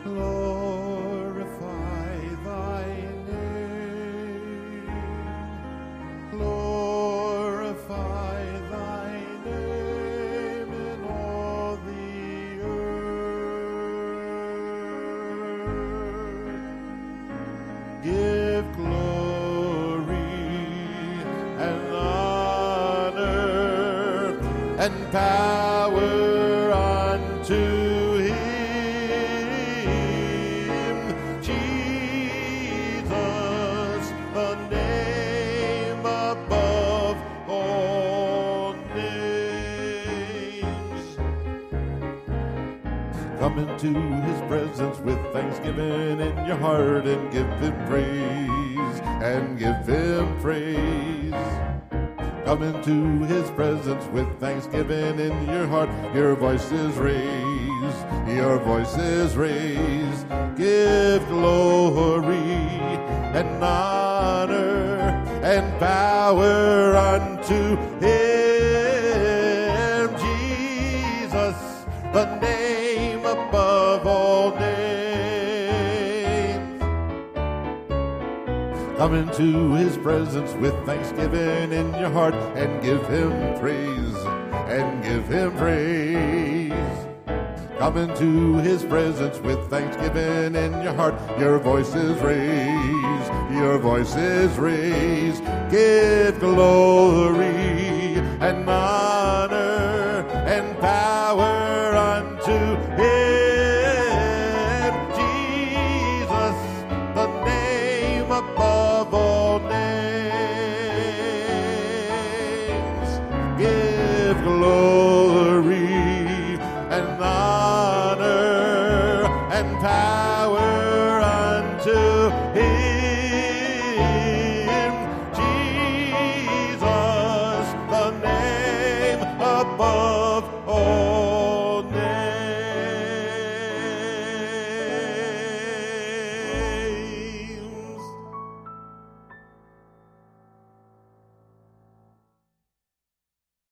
Glorify thy name. Glorify thy name in all the earth. Give glory and honor and power unto him, Jesus, the name above all names. Come into his presence with thanksgiving in your heart and give him praise, and give him praise. Come into his presence with thanksgiving in your heart. Your voice is raised, your voice is raised. Give glory and honor and power unto him, Jesus, the name above all names. Come into his presence with thanksgiving in your heart and give him praise, and give him praise. Come into his presence with thanksgiving in your heart. Your voice is raised, your voice is raised. Give glory and honor and power unto him, Jesus, the name above all names. Give glory and honor and power